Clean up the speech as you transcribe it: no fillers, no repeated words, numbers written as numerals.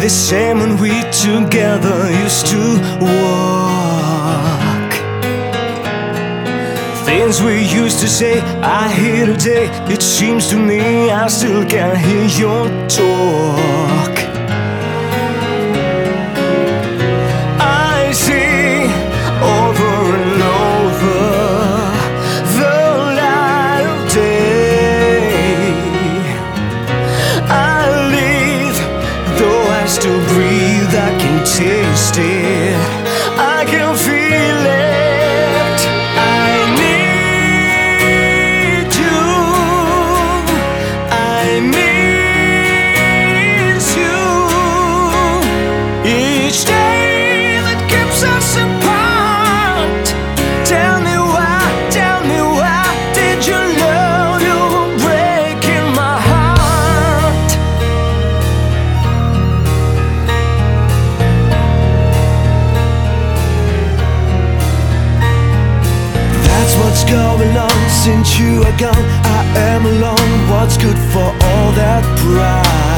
the same when we together used to walk. Things we used to say, I hear today. It seems to me I still can't hear your talk. I see over and over the light of day. I live, though I still breathe, I can taste it, I can feel it. I need you, I miss you. Each day that keeps us apart. Tell me why did you love? You were breaking my heart. That's what's going on since you are gone. I am alone. What's good for all that pride?